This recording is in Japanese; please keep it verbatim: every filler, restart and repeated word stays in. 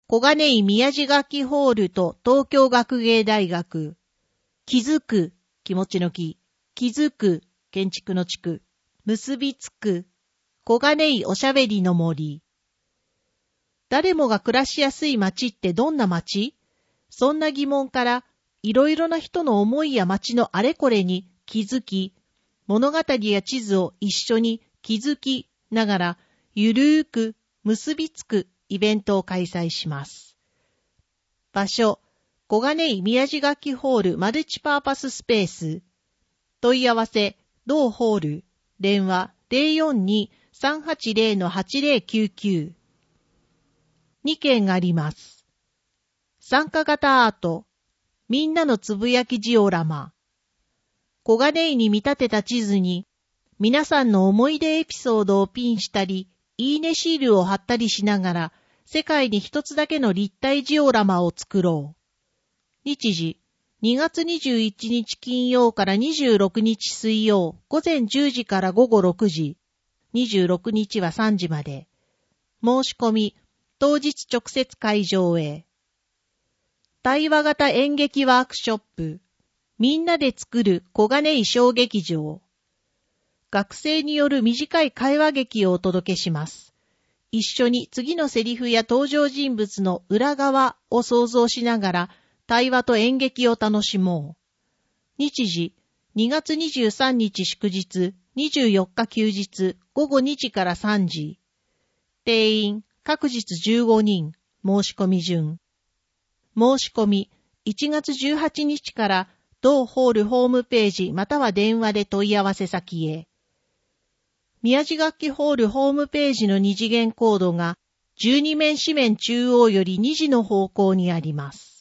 小金井宮地楽器ホールと東京学芸大学。気づく、気持ちの気。気づく、建築の地区。結びつく、小金井おしゃべりの森。誰もが暮らしやすい街ってどんな街？そんな疑問から、いろいろな人の思いや街のあれこれに気づき、物語や地図を一緒に気づきながら、ゆるーく結びつくイベントを開催します。場所、小金井宮地楽器ホールマルチパーパススペース。問い合わせ、同ホール、電話 ゼロよんに さんはちゼロ はちゼロきゅうきゅう。にけんあります。参加型アート、みんなのつぶやきジオラマ。小金井に見立てた地図に、皆さんの思い出エピソードをピンしたり、いいねシールを貼ったりしながら、世界に一つだけの立体ジオラマを作ろう。日時、にがつにじゅういちにち金曜からにじゅうろくにち水曜、午前じゅうじから午後ろくじ、にじゅうろくにちはさんじまで。申し込み、当日直接会場へ。対話型演劇ワークショップ、みんなで作る小金井小劇場。学生による短い会話劇をお届けします。一緒に次のセリフや登場人物の裏側を想像しながら対話と演劇を楽しもう。日時、にがつにじゅうさんにち祝日、にじゅうよっか休日、ごごにじからさんじ。定員、各日じゅうごにん、申し込み順。申し込み、いちがつじゅうはちにちから同ホールホームページまたは電話で問い合わせ先へ。宮地楽器ホールホームページの二次元コードがじゅうにめん紙面中央よりにじの方向にあります。